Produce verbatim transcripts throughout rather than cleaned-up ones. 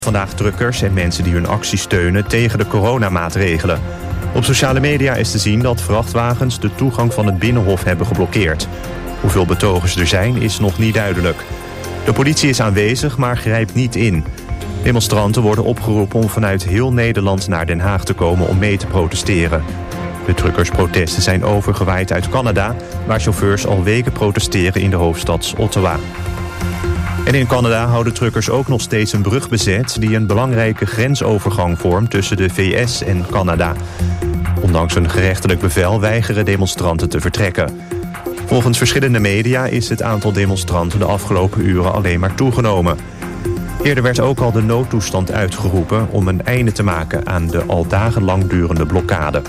Vandaag truckers en mensen die hun actie steunen tegen de coronamaatregelen. Op sociale media is te zien dat vrachtwagens de toegang van het Binnenhof hebben geblokkeerd. Hoeveel betogers er zijn is nog niet duidelijk. De politie is aanwezig, maar grijpt niet in. Demonstranten worden opgeroepen om vanuit heel Nederland naar Den Haag te komen om mee te protesteren. De truckersprotesten zijn overgewaaid uit Canada, waar chauffeurs al weken protesteren in de hoofdstad Ottawa. En in Canada houden truckers ook nog steeds een brug bezet die een belangrijke grensovergang vormt tussen de V S en Canada. Ondanks een gerechtelijk bevel weigeren demonstranten te vertrekken. Volgens verschillende media is het aantal demonstranten de afgelopen uren alleen maar toegenomen. Eerder werd ook al de noodtoestand uitgeroepen om een einde te maken aan de al dagenlang durende blokkade.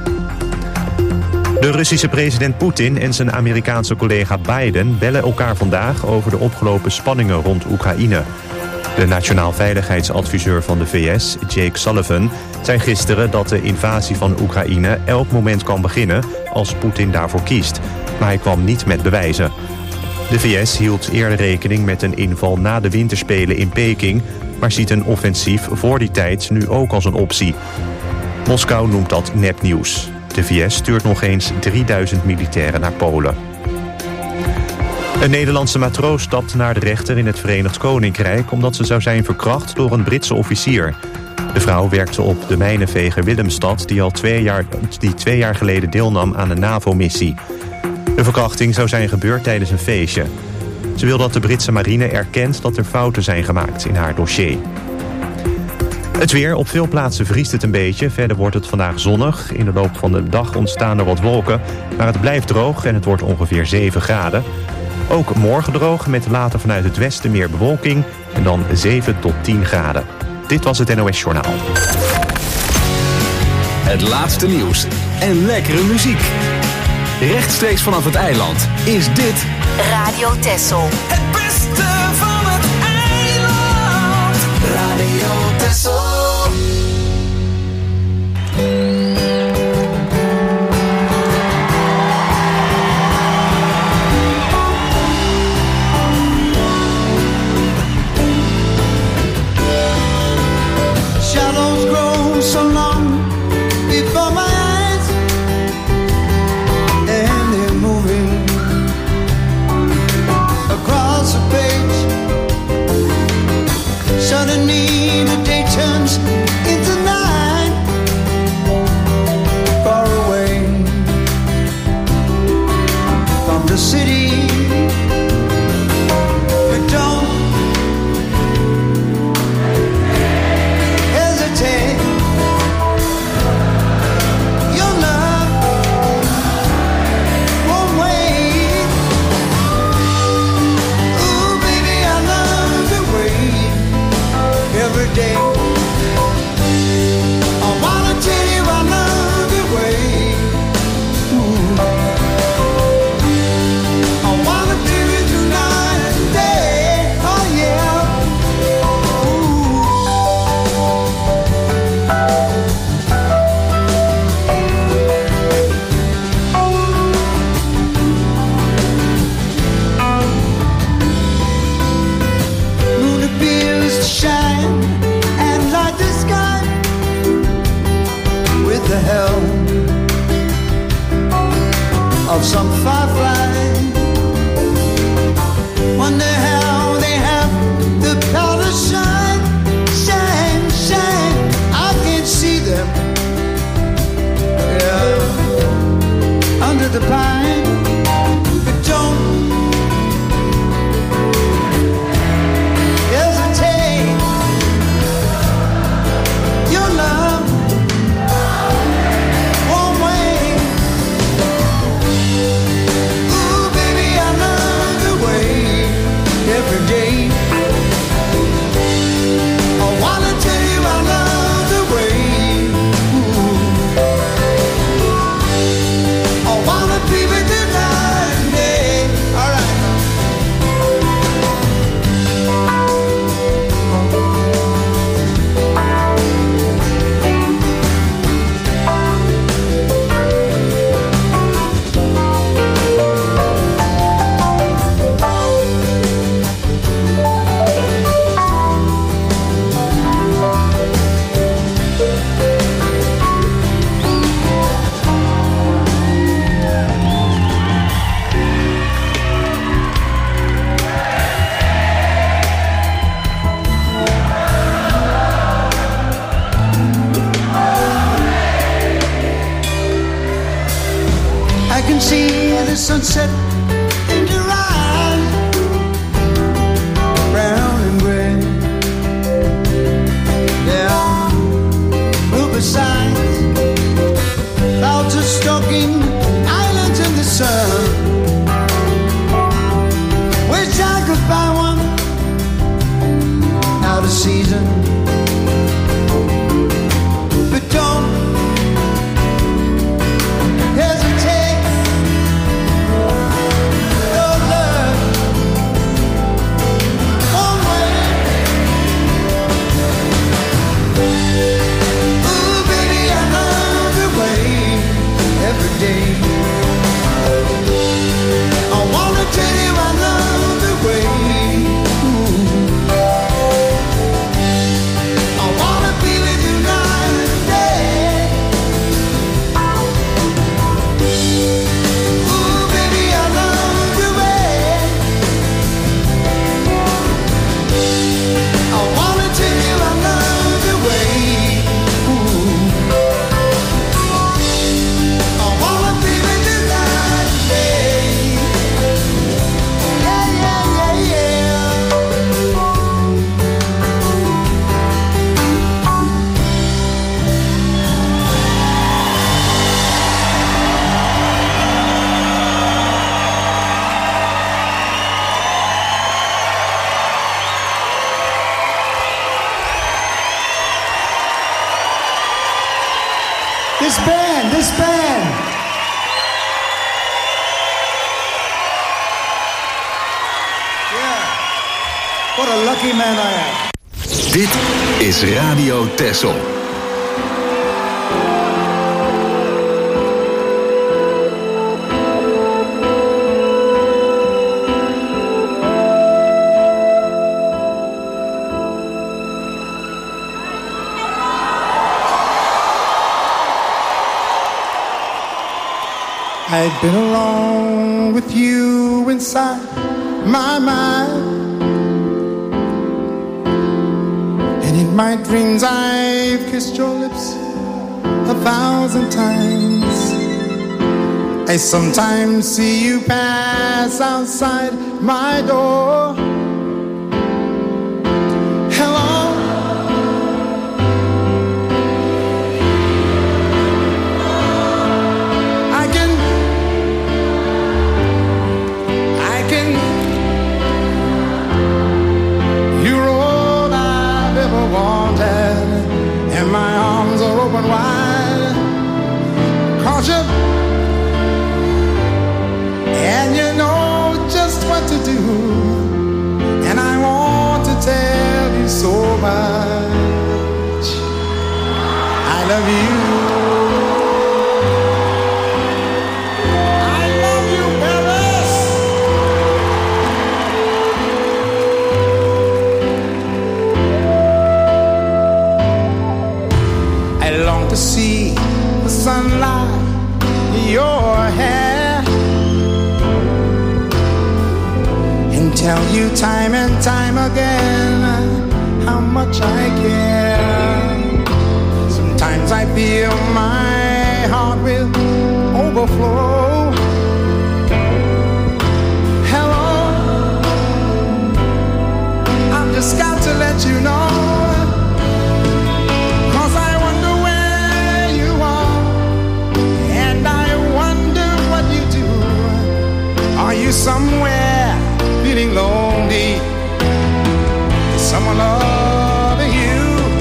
De Russische president Poetin en zijn Amerikaanse collega Biden bellen elkaar vandaag over de opgelopen spanningen rond Oekraïne. De nationaal veiligheidsadviseur van de V S, Jake Sullivan, zei gisteren dat de invasie van Oekraïne elk moment kan beginnen als Poetin daarvoor kiest. Maar hij kwam niet met bewijzen. De V S hield eerder rekening met een inval na de winterspelen in Peking, maar ziet een offensief voor die tijd nu ook als een optie. Moskou noemt dat nepnieuws. De V S stuurt nog eens drieduizend militairen naar Polen. Een Nederlandse matroos stapt naar de rechter in het Verenigd Koninkrijk omdat ze zou zijn verkracht door een Britse officier. De vrouw werkte op de mijnenveger Willemstad die al twee jaar, die twee jaar geleden deelnam aan een NAVO-missie. De verkrachting zou zijn gebeurd tijdens een feestje. Ze wil dat de Britse marine erkent dat er fouten zijn gemaakt in haar dossier. Het weer. Op veel plaatsen vriest het een beetje. Verder wordt het vandaag zonnig. In de loop van de dag ontstaan er wat wolken. Maar het blijft droog en het wordt ongeveer zeven graden. Ook morgen droog met later vanuit het westen meer bewolking. En dan zeven tot tien graden. Dit was het N O S Journaal. Het laatste nieuws en lekkere muziek. Rechtstreeks vanaf het eiland is dit Radio Texel. Het beste van het eiland. Radio Texel. Shadows grow so long before my eyes, and they're moving across the page. Suddenly the day turns into night, far away from the city. But don't hesitate. Your love won't wait. Ooh, baby, I love to wait every day. I wanna tell you I love the way. Ooh. I wanna be with you night and day. Oh yeah. Moon appears to shine and light the sky with the help of some firefly. Wonder how they have the power to shine, shine, shine. I can't see them, yeah, under the pine. But don't hesitate. Your love won't wait. sunset in your eyes, brown and gray. Yeah, blue besides, clouds are stalking islands in the sun. Wish I could buy one out of season, but don't hesitate. No love, one way. Ooh, baby, I love the way every day. I wanna tell you I love the way. This band, this band. Yeah. What a lucky man I am. Dit is Radio Texel. I'd been alone with you inside my mind, and in my dreams I've kissed your lips a thousand times. I sometimes see you pass outside my door. Hello, I can wanted, and my arms are open wide, 'cause you and you know just what to do, and I want to tell you so much I love you. See the sunlight in your hair and tell you time and time again how much I care. Sometimes I feel my heart will overflow. Hello, I've just got to let you know, are you somewhere feeling lonely? Is someone loving you?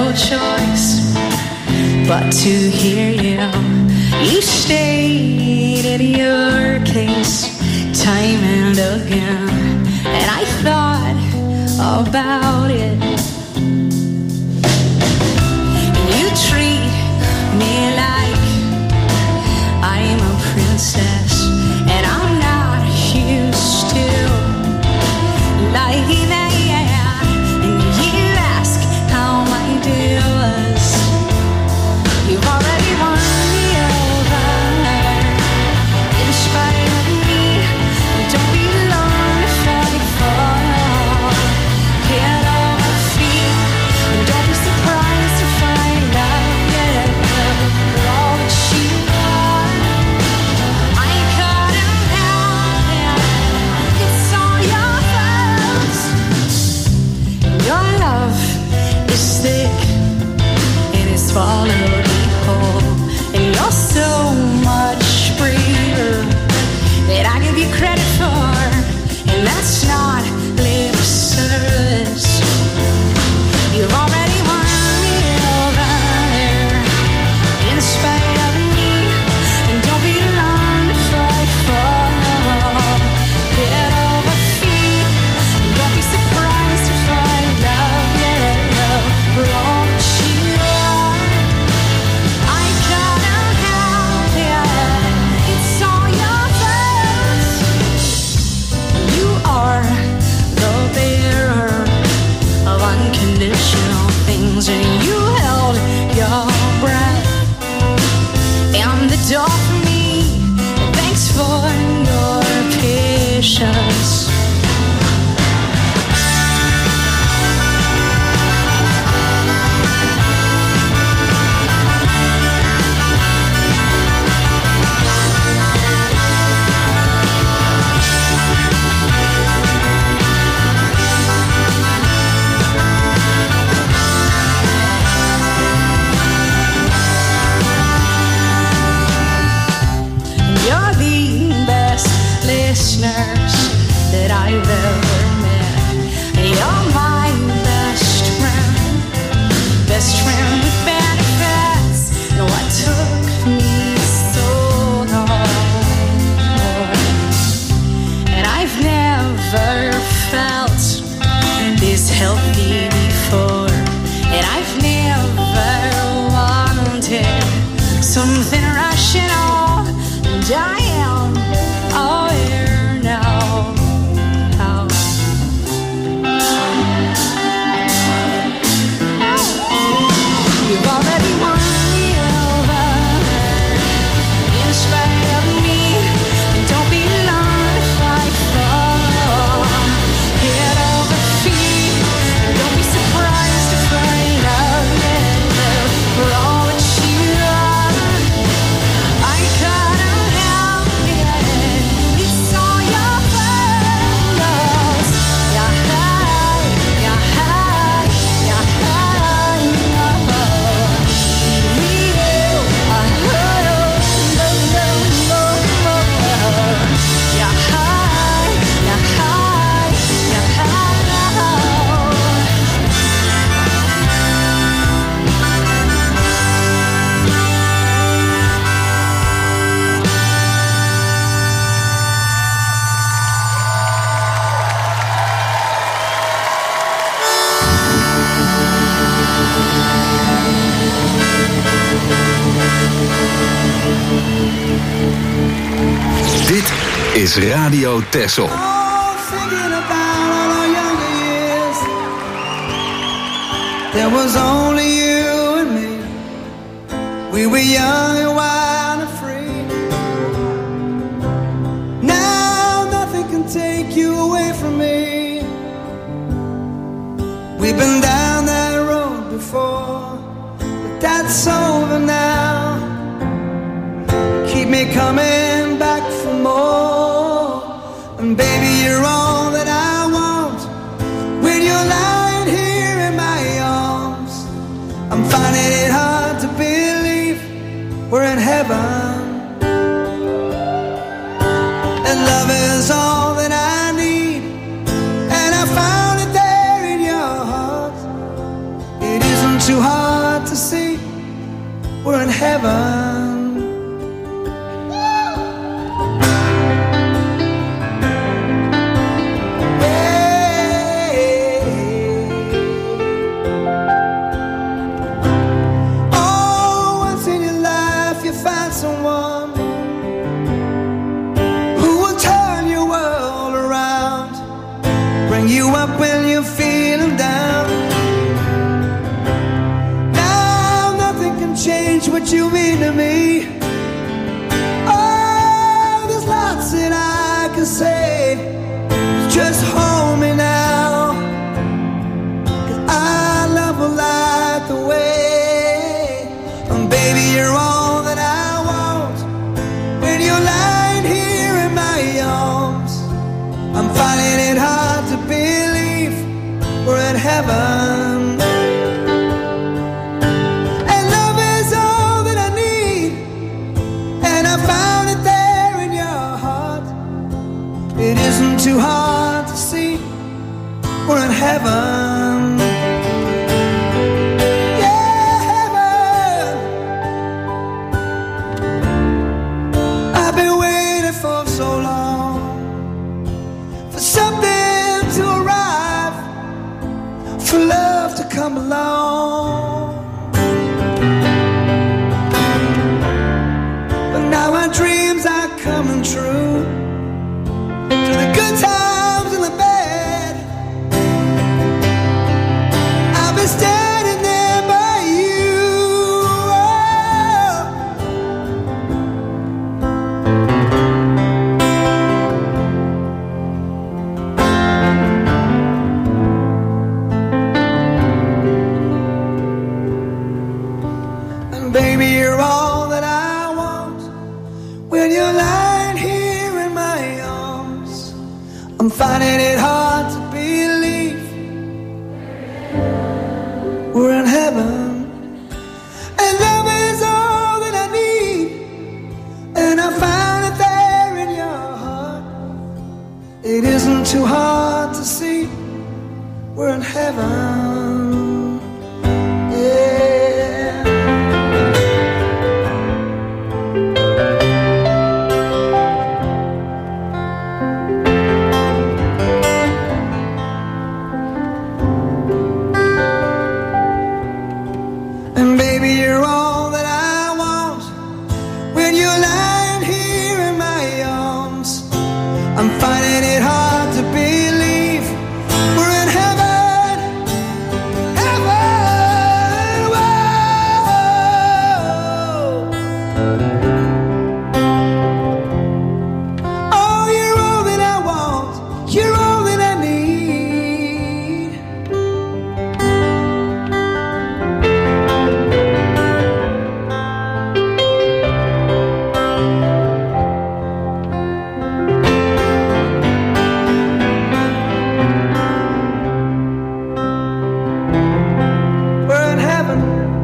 no choice but to hear you. You stated your case time and again, and I thought about it. You treat me like I'm a princess, and I'm not used to like that. And you ask how my day was. You've already won me over in spite of me. Don't be long to fight for. Get on my feet. Don't be surprised to find out, yeah, all that you are. I couldn't help it. It's all your fault. Your love is thick and it's swallowed me whole, and you're so much braver that I give you credit for, and that's not lip service. You've already won me over in spite of me, and don't be long to fight for. Get over feet, don't be surprised to find out, yeah, we're all that you are. I couldn't help it, it's all your fault. You are the bearer of unconditional things, and you held your breath and the door for me. Thanks for your patience. You're the best listeners that I've ever met. You're my best friend, best friend with benefits. And what took me so long, and I've never felt this healthy before, and I've never wanted something rational. And I am aware now how you've already won me over in spite of me, and don't be long to fight for. Get over feet, don't be surprised to find out, yeah, we're all that you are. I couldn't help it, it's all your fault. You're high, you're high, you're high, we do, I heard, no, no, no, no. You're high, you're high, you're high. Dit is Radio Texel. Oh, thinking about all our younger years. There was only you and me. We were young and wild and free. Now nothing can take you away from me. We've been down that road before, but that's over now. Keep me coming back for more. And baby, you're all that I want. When you're lying here in my arms, I'm finding it hard to believe we're in heaven. And love is all that I need, and I found it there in your heart. It isn't too hard up when you're feeling down. Now nothing can change what you mean to me. Oh, there's lots that I can say. Just hold me now, 'cause I love a lot the way. And baby, you're all that I want. When you're lying here in my arms, I'm finding it hard to believe we're in heaven. And love is all that I need, and I found it there in your heart. It isn't too hard to see we're in heaven. Yeah, heaven. I've been waiting for so long for something to arrive, for love to come along. But now my dreams are coming true. Through the good times and the bad, I'll be standing there by you. And baby, you're all that I want. When you're lying here in my arms, I'm finding it hard to believe we're in heaven. And love is all that I need, and I found it there in your heart. It isn't too hard to see we're in heaven. Yeah. And baby, you're all that I want. When you're lying here in my arms, I'm finding it hard to believe we're in heaven. Heaven, whoa. Oh, you're all that I want. You're all that I need. We're in heaven.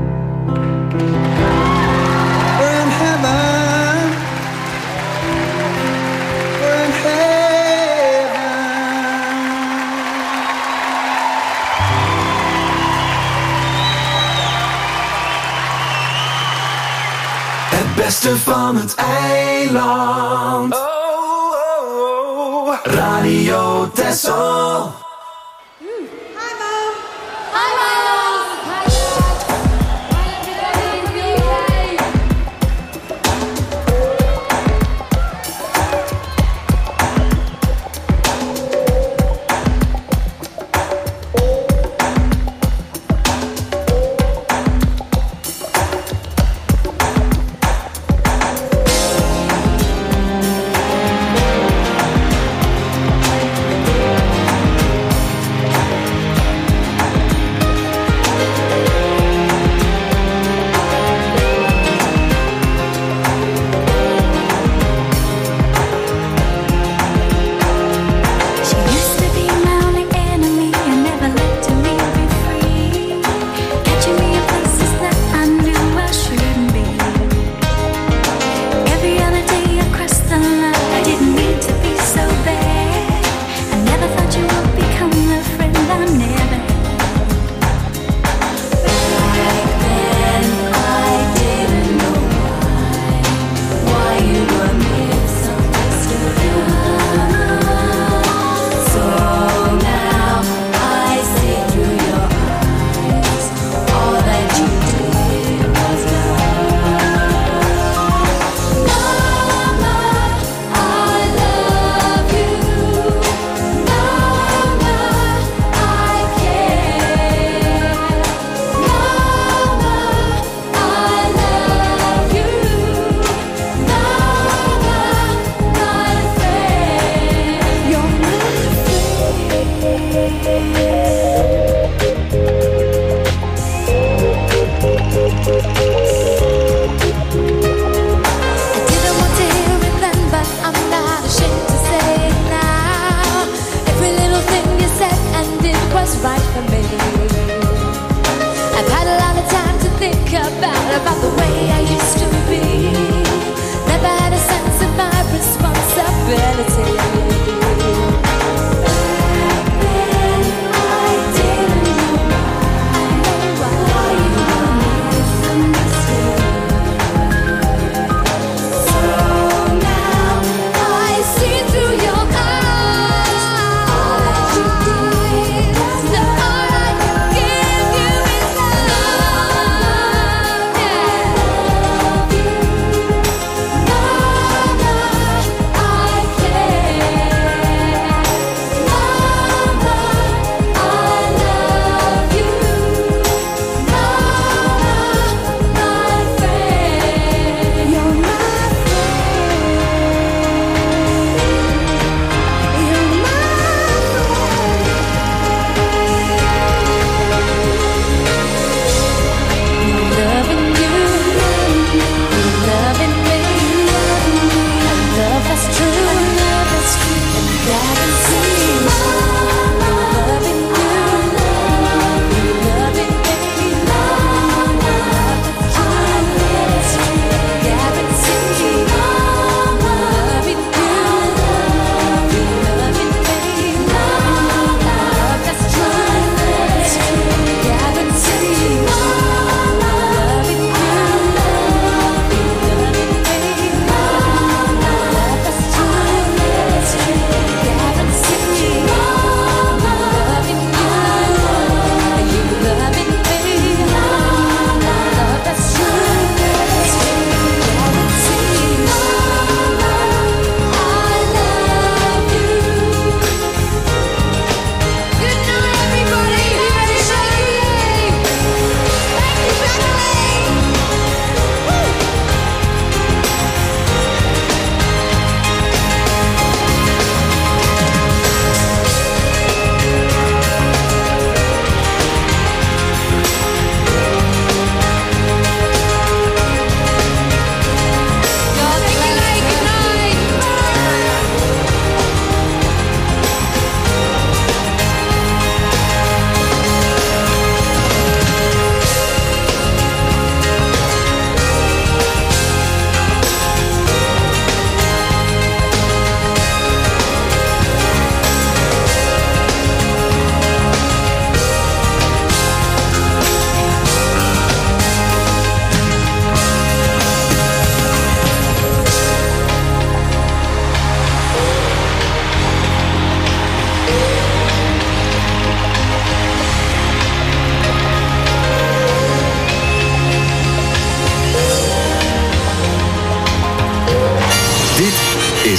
We're in heaven. We're in heaven. Het beste van het eiland. Oh, oh, oh. Radio Texel.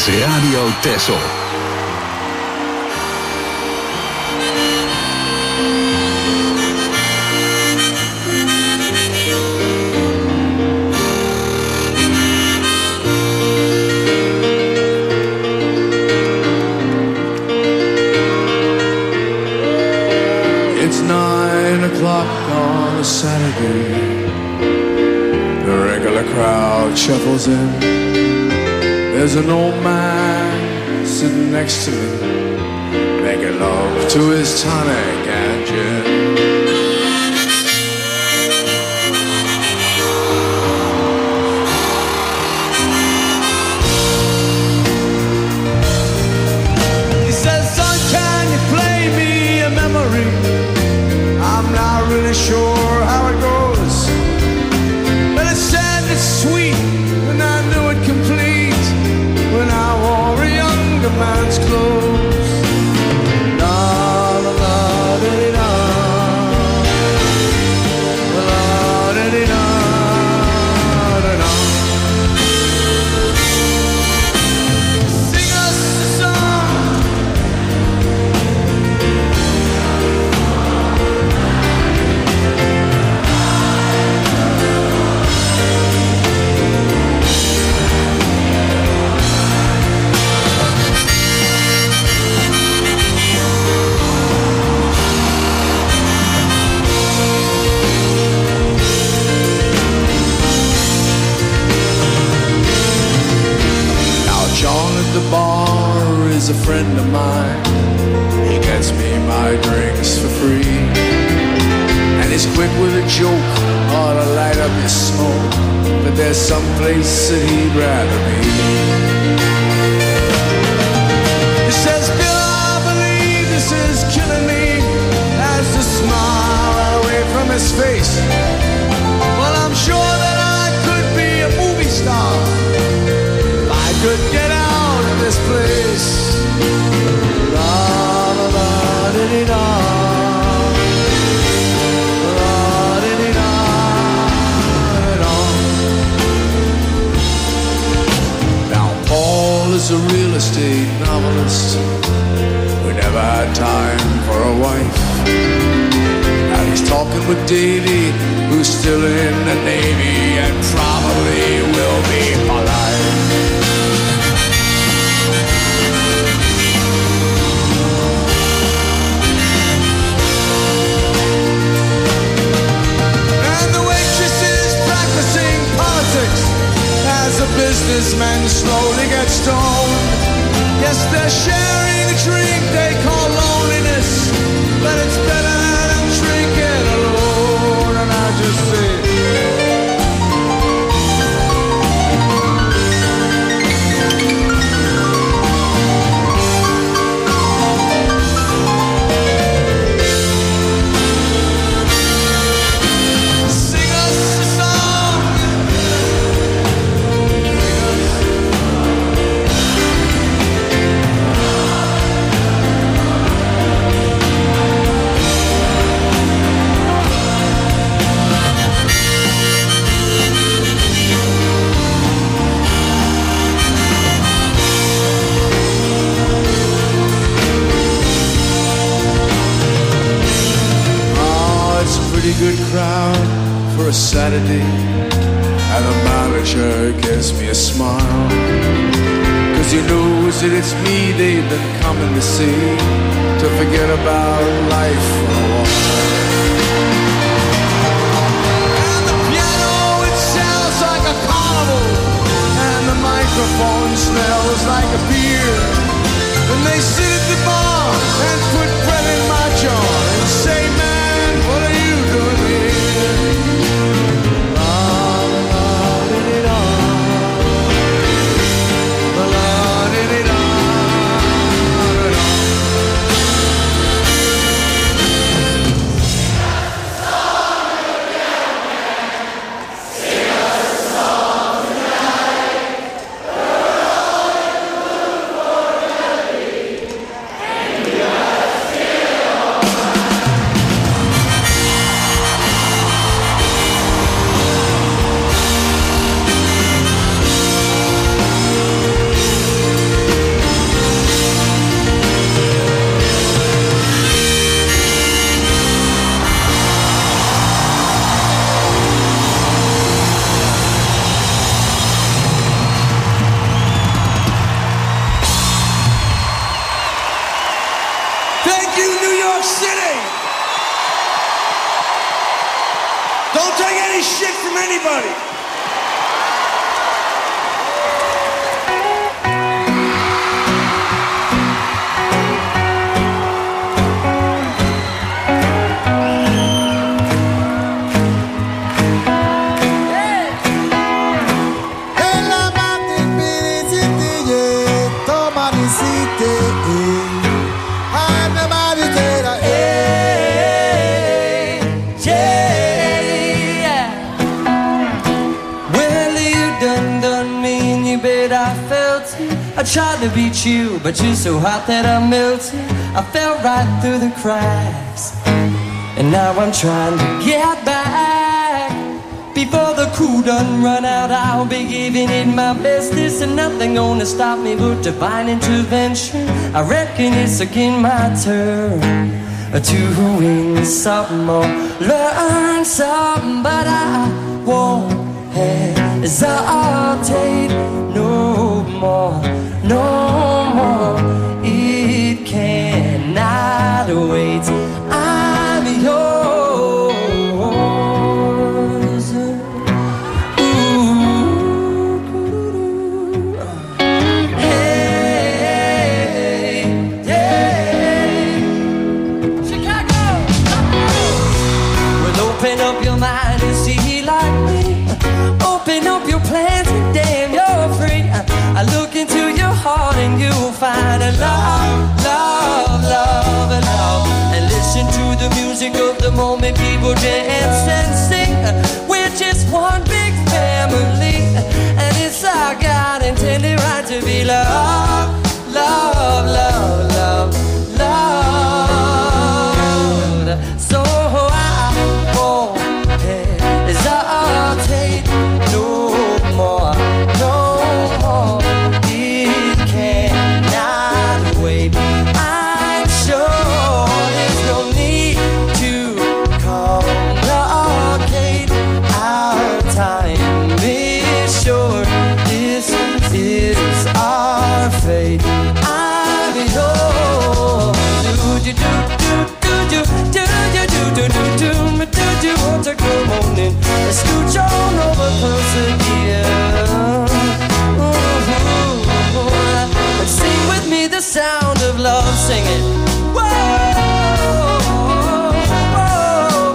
is Radio Texel. It's nine o'clock on a Saturday. The regular crowd shuffles in. There's an old man sitting next to me, making love to his tonic and gin. He says, son, can you play me a memory? I'm not really sure how it goes, but it's sad, it's sweet, and I knew it complete when I wore a younger man's clothes. La la la da di da, la da di da da da. Sing us a song. John at the bar is a friend of mine. He gets me my drinks for free, and he's quick with a joke or to light up his smoke. But there's some place that he'd rather be. He says, Bill, I believe this is killing me. As the smile right away from his face. Well, I'm sure that I could be a movie star. I could get out of this place. La la la di di da, la di di da da. Now Paul is a real estate novelist who never had time for a wife. Now he's talking with Davy, who's still in the Navy and probably will be polite. As a businessman slowly gets stoned. Yes, they're sharing a drink they call loneliness, but it's better than drinking alone. And I just say, good crowd for a Saturday, and the manager gives me a smile, cause he knows that it's me they've been coming to see, to forget about life for a while. And the piano, it sounds like a carnival, and the microphone smells like a beer, and they sit at the bar and put bread in my jar and say, man, what are you doing here? La la di di da, la la di di da, da da. any shit from anybody. I tried to beat you, but you're so hot that I melted. I fell right through the cracks, and now I'm trying to get back. Before the cool done run out, I'll be giving it my best. There's nothing gonna stop me but divine intervention. I reckon it's again my turn to win something or learn something, but I won't hesitate no more. No more, it cannot wait. I'm yours. Ooh. Hey, hey. Chicago. Well, open up your mind and see like me. Open up your plans and damn, you're free. I look into your heart and you'll find a love, love, love, love. And listen to the music of the moment, people dance and sing. We're just one big family, and it's our God intended right to be loved, love, love, love, loved. So I won't hesitate no more, no more. I'm sure there's no need to complicate our time. Be sure this is our fate. I'm yours. Do you do do do do do you do do do do do you want to come on in? Scooch on over closer here. Sing with me the sound of love, sing it. Whoa, whoa,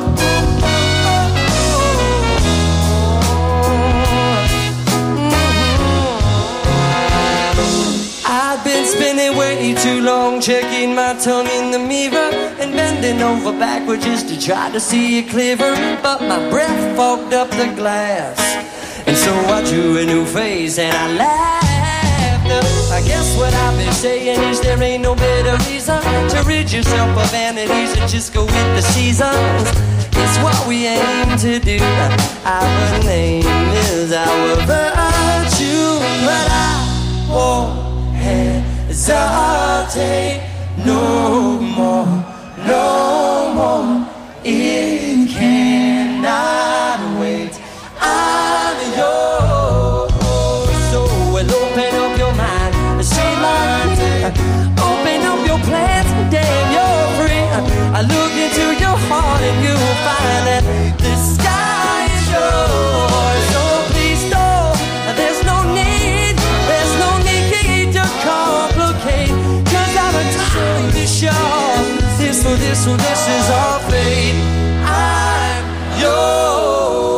mm-hmm. I've been spinning way too long, checking my tongue in the mirror and bending over backwards just to try to see it clearer. But my breath fogged up the glass, and so I drew a new face and I laughed. I guess what I've been saying is there ain't no better reason to rid yourself of vanities and just go with the seasons. It's what we aim to do. Our name is our virtue, but I won't hesitate no more, no more. It cannot wait. I'm yours. So we'll open up your mind and say like me. Open up your plans and damn, you're free. I look into your heart and you'll find that the sky is yours. So please don't, there's no need, there's no need to complicate. Cause I'm entirely sure this or this or this is our fate. I'm yours.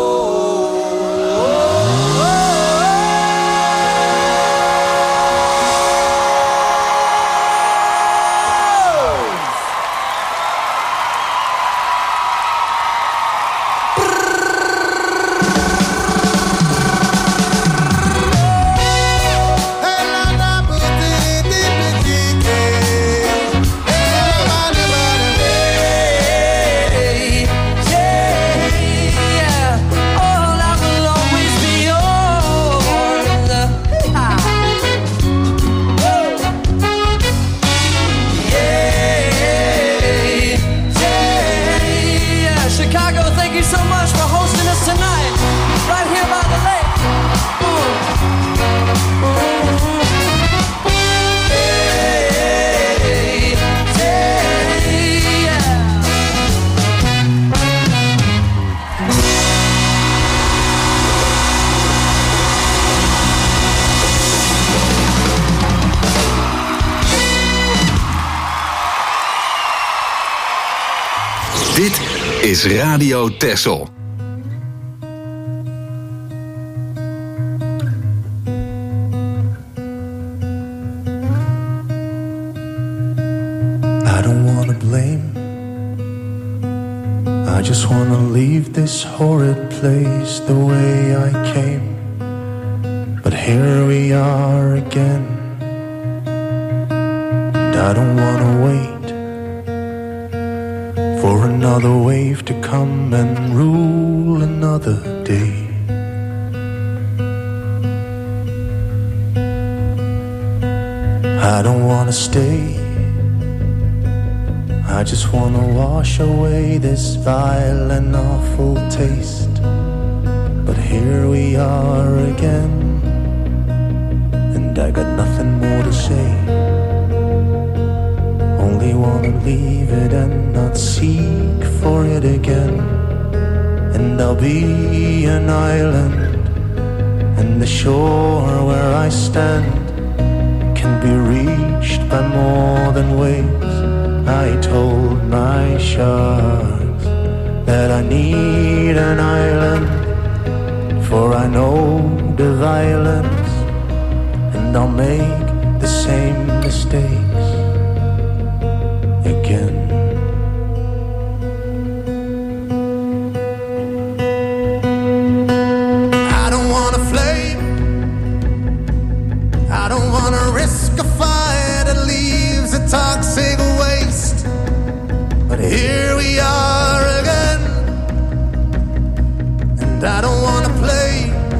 Dit is Radio Texel. I don't wanna blame. I just wanna leave this horrid place the way I came. But here we are again, and I don't wanna wait for another wave to come and rule another day. I don't wanna stay. I just wanna wash away this vile and awful taste. But here we are again, and I got nothing more to say. Only wanna leave it and not seek for it again. And I'll be an island, and the shore where I stand can be reached by more than waves. I told my sharks that I need an island, for I know the violence, and I'll make the same mistakes again. I don't wanna flame, I don't wanna risk a fire that leaves a toxic waste. But here we are again, and I don't wanna play,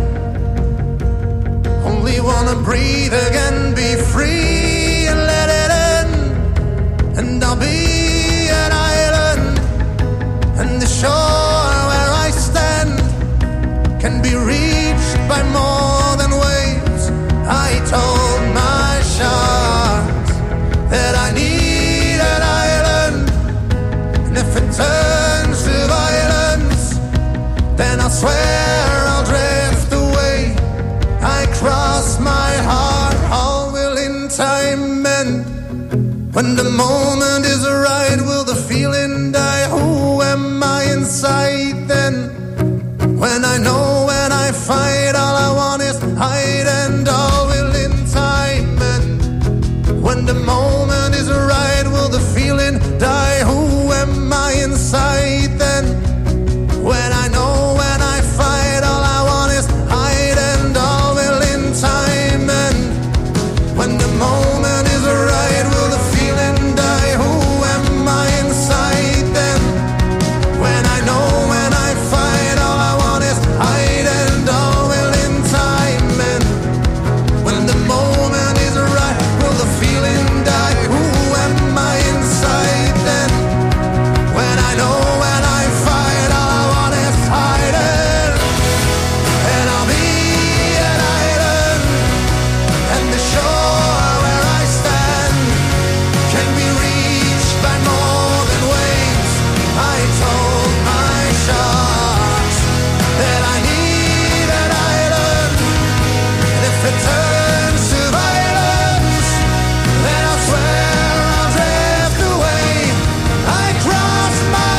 only wanna breathe again, be free and let it end. And I'll be an island, and the shore where I stand can be reached by more than waves. I told my sharks that I need an island, and if it turns to violence, then I swear I'll drift away. I cross my heart, all will in time mend. When the moment is right, will the feeling die? Who am I inside then? When I know when I fight, all I want is hide, and all will in time mend. When the moment is right, will the feeling die? Who am I inside then? When I know when I fight, all I want is hide, and all will in time end. When the moment is right, will the feeling die? Who am I inside then? When I know when I fight, all I want is hide, and all will in time end. When the moment is right, will the feeling die? Who am I inside then? When I know when I fight, all I want is hide, and I'll be an island, and the shore where I stand can be reached by more than waves. I told my sharks that I need an island, and if it turns to violence, then I swear I'll drift away. I cross my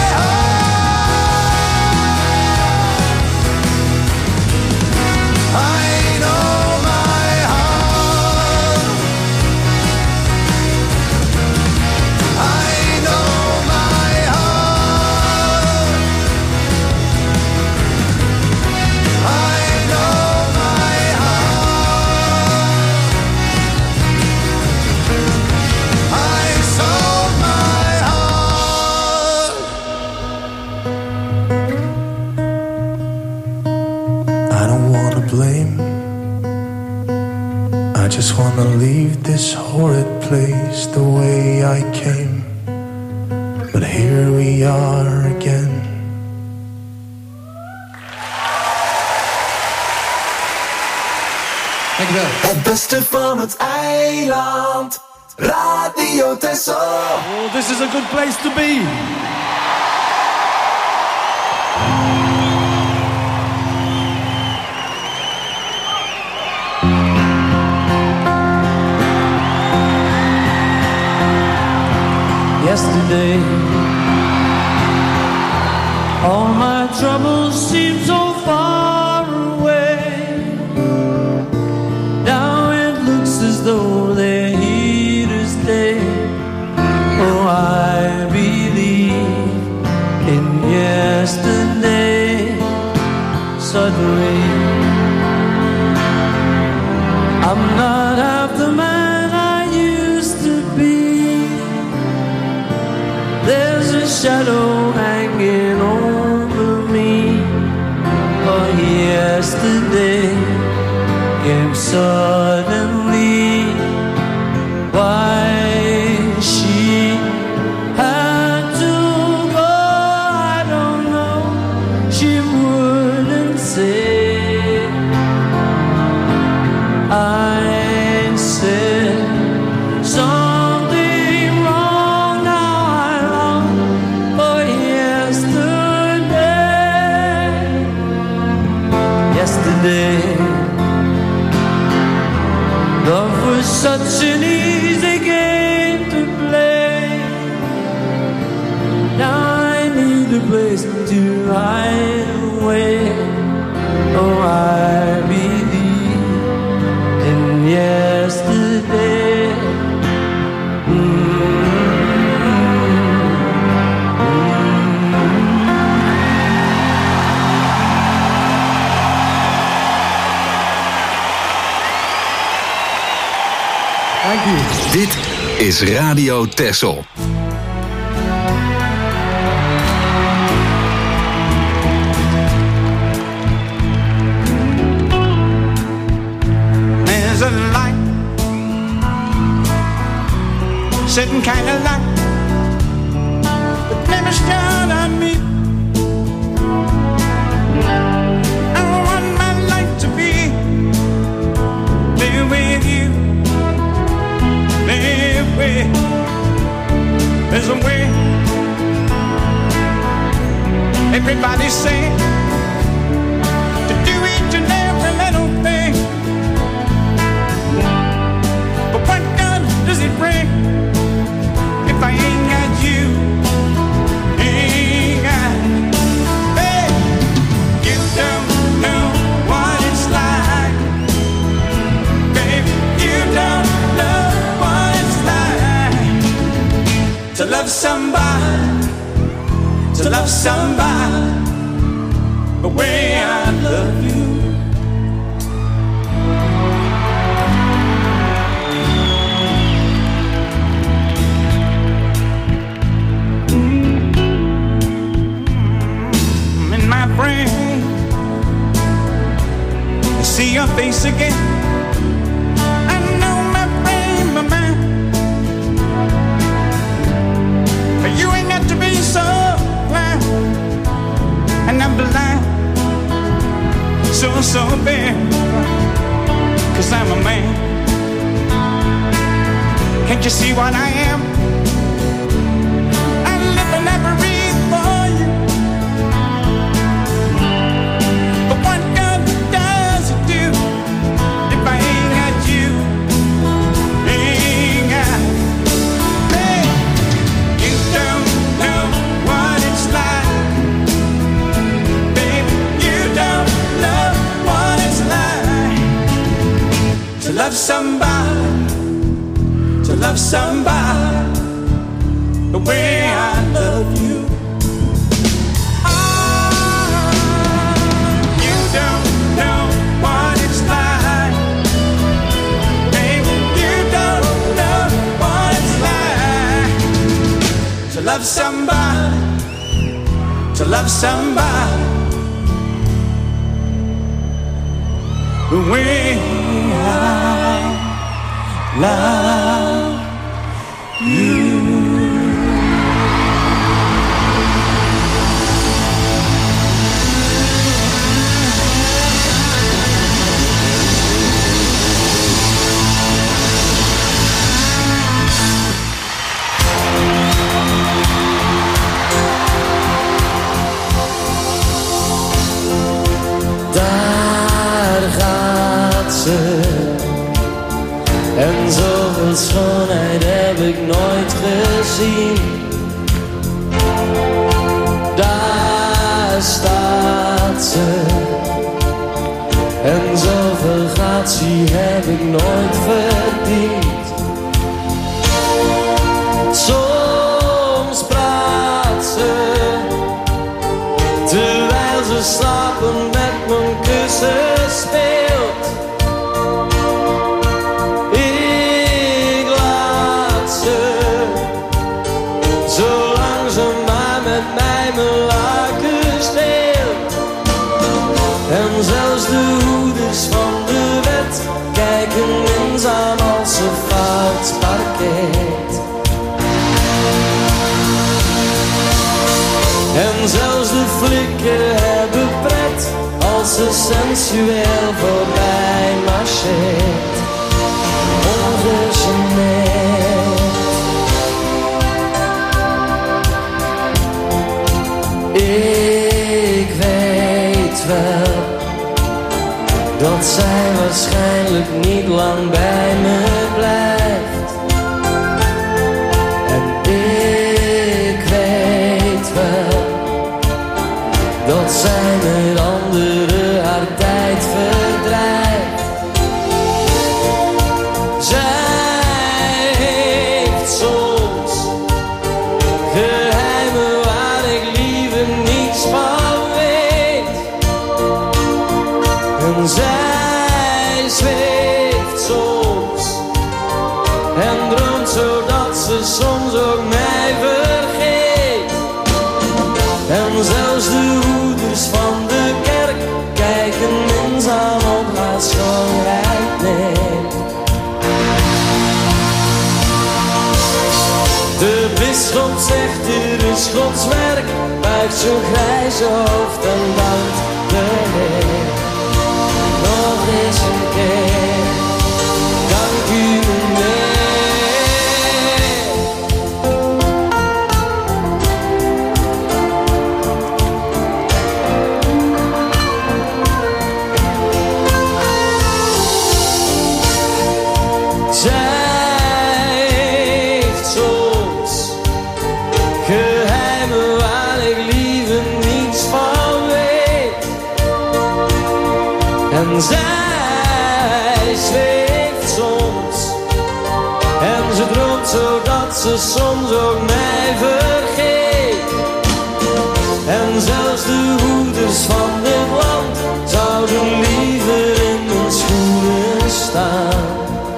heart, I know my heart, I know my heart, I know my heart, I sold my heart. I don't wanna blame, I just wanna leave this horrid place the way I came. But here we are again. Dankjewel. Het beste van het eiland. Radio Texel. Oh, this is a good place to be. Yesterday All my troubles seem so far away. Now it looks as though they're here to stay. Oh, I believe in yesterday. Suddenly I'm not half the man I used to be. There's a shadow hanging over me. Oh, yesterday came suddenly. Why she had to go, I don't know. She wouldn't say. I said something wrong. Now I long for yesterday. Yesterday, love was such an easy game to play. Now I need a place to hide away. Oh, I believe in yesterday. Mm-hmm. Thank you. Dit is Radio Texel. There's a light sitting kind of light that never shone on me. I want my life to be there with you. There with, there's a way. Everybody say to do each and every little thing. But what good does it bring if I ain't got you? Ain't got, hey, you don't know what it's like, baby. You don't know what it's like to love somebody, to love somebody the way I love you. In my brain, I see your face again. I know my brain, my mind, but you ain't got to be so blind. And I'm blind, so, so bad, 'cause I'm a man. Can't you see what I am? I live and I breathe for you. But what good does it do if I ain't got you? Ain't got, hey, you don't know what it's like. To love somebody, to love somebody the way I love you. Oh, you don't know what it's like, baby. You don't know what it's like to love somebody, to love somebody the way I love you. En zoveel schoonheid heb ik nooit gezien. Daar staat ze. En zoveel gratie heb ik nooit verdiend. Soms praat ze, terwijl ze slapen met mijn kussen speelt. Ik laat ze, zolang ze maar met mij mijn laken steelt. En zelfs de hoeders van de wet kijken eens aan als ze fout parkeert. En zelfs de flikken hebben pret als ze sensueel voorbij marcheert. Ongegeneerd. Ik weet wel dat zij waarschijnlijk niet lang bij me blijft. En ik weet wel dat zij met anderen haar tijd verdrijft. Zij heeft soms geheimen waar ik liever niets van weet. En zij zweeft soms en droomt zodat ze soms ook mij vergeet. En zelfs de hoeders van de kerk kijken eens aan op haar schoonheid neer. De bisschop zegt hier is Gods werk, buigt zijn grijze hoofd en dankt de Heer. Nog eens een keer, dank u meneer. En zij zweeft soms en ze droomt zodat ze soms ook mij vergeet. En zelfs de hoeders van dit land zouden liever in mijn schoenen staan.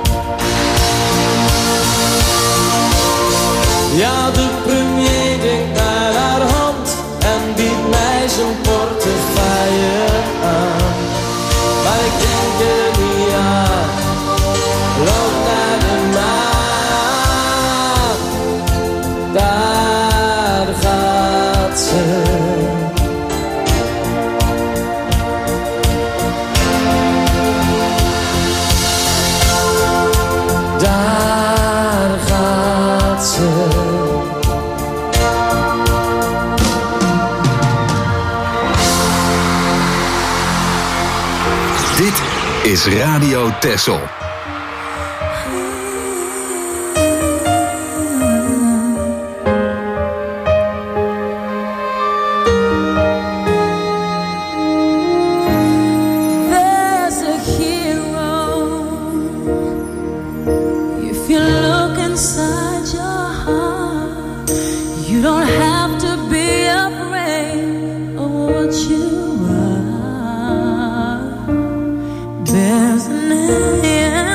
Ja, de premier denkt naar haar hand en biedt mij zijn portefeuille aan. Maar ik denk er niet aan, loop naar de maan, daar gaat ze. Daar gaat ze. Dit is Radio Texel. There's a hero. If you look inside your heart, you don't have to be afraid of what you are. There's an end.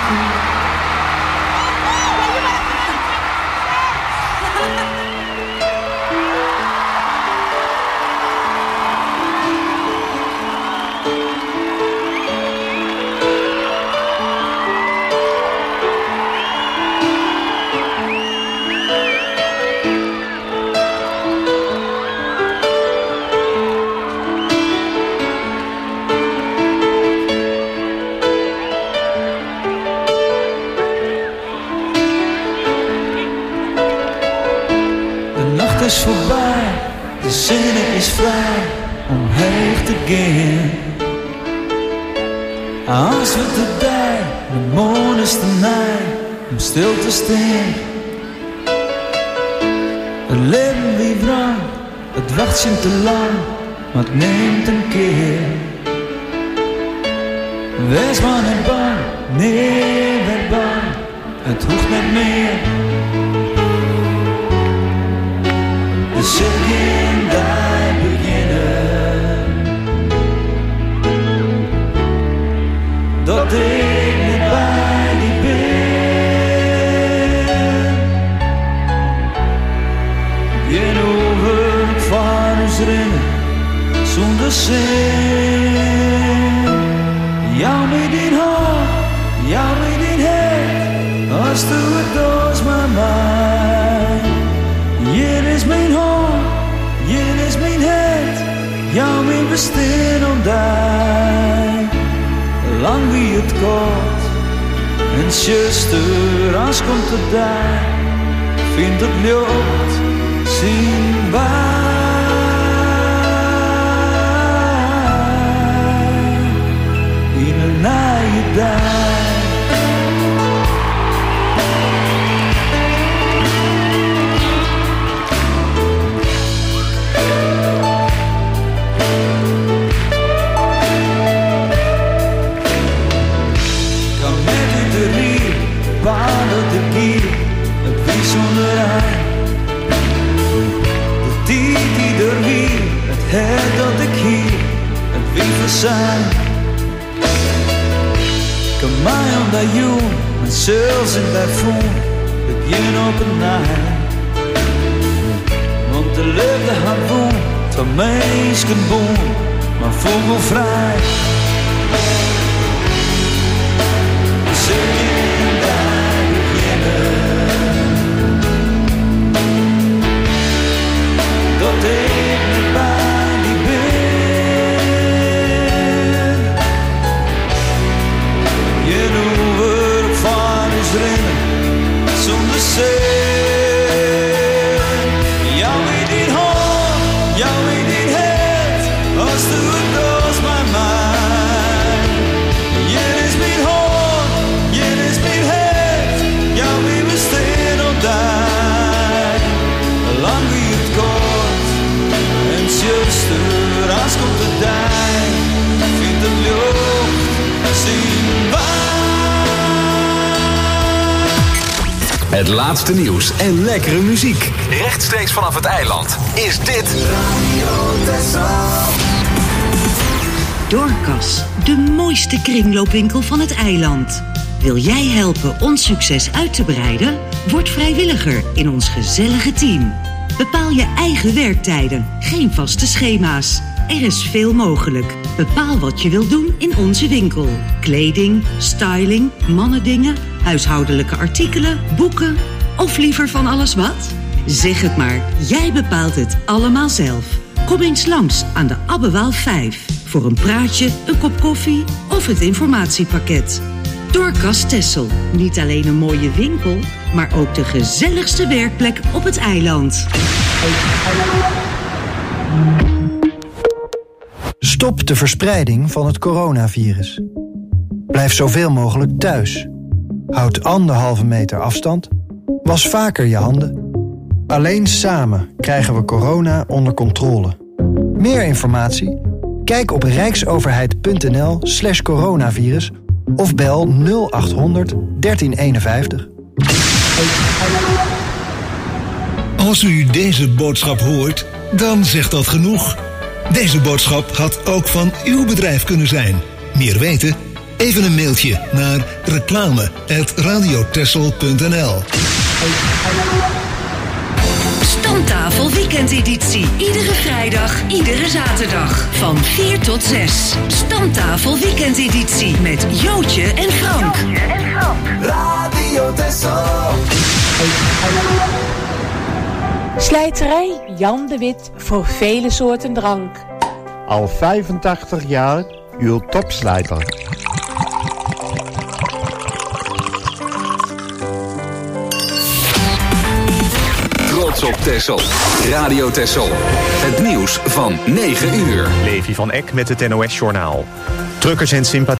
is voorbij, de zin is vrij om heen te gaan. Als we te dij, de moon is te nij om stil te staan. Het leven wie wrang, het wacht zin te lang, maar het neemt een keer. Wees maar niet bang, nee, werd bang, het hoeft niet meer. De zin daar beginnen, dat ik niet bij die ben. Geen over van ons rennen, zonder zin. Jou met die hand, jou met die hand, als du het doos maar mij. Hier is mijn hand, hier is mijn hand, jou mijn bestaan om daar. Lang wie het kort, en zuster, als komt het daar, vindt het lucht, zien waar. In een naaie dag. Paarden te kieren, het wie zonder ei. De tijd die er weer, het her dat ik hier, het wie verzijn. Kan mij om dat jong, mijn zels in bij voen, het jen op een naai. Want de liefde had woon, van meisken boom, maar vogelvrij. Dat ik niet bij die ben. Je over van ons rennen, zonder zin. Jou in die hand, jou in die hand, als du het doos maar mij. Hier is mijn hand, hier is mijn hand, jou wie we steen op daar. Lang wie het kort, en zuster, als komt de dij, vindt de lucht, zien waar. Het laatste nieuws en lekkere muziek, rechtstreeks vanaf het eiland, is dit Radio Texel. Doorkas, de mooiste kringloopwinkel van het eiland. Wil jij helpen ons succes uit te breiden? Word vrijwilliger in ons gezellige team. Bepaal je eigen werktijden, geen vaste schema's. Er is veel mogelijk. Bepaal wat je wilt doen in onze winkel. Kleding, styling, mannendingen, huishoudelijke artikelen, boeken of liever van alles wat? Zeg het maar, jij bepaalt het allemaal zelf. Kom eens langs aan de Abbewaal vijf voor een praatje, een kop koffie of het informatiepakket. Doorkas Texel, niet alleen een mooie winkel, maar ook de gezelligste werkplek op het eiland. Stop de verspreiding van het coronavirus. Blijf zoveel mogelijk thuis. Houd anderhalve meter afstand. Was vaker je handen. Alleen samen krijgen we corona onder controle. Meer informatie? Kijk op rijksoverheid.nl slash coronavirus of bel nul achthonderd dertien eenenvijftig. Als u deze boodschap hoort, dan zegt dat genoeg. Deze boodschap had ook van uw bedrijf kunnen zijn. Meer weten? Even een mailtje naar reclame at radiotessel punt n l. Stamtafel weekendeditie. Iedere vrijdag, iedere zaterdag. Van vier tot zes. Stamtafel weekendeditie. Met Jootje en Frank. Jootje en Frank. Radio Texel. Slijterij Jan de Wit voor vele soorten drank. Al vijfentachtig jaar uw topslijter. Trots op Texel. Radio Texel. Het nieuws van negen uur. Levi van Eck met het N O S-journaal. Truckers en sympathie.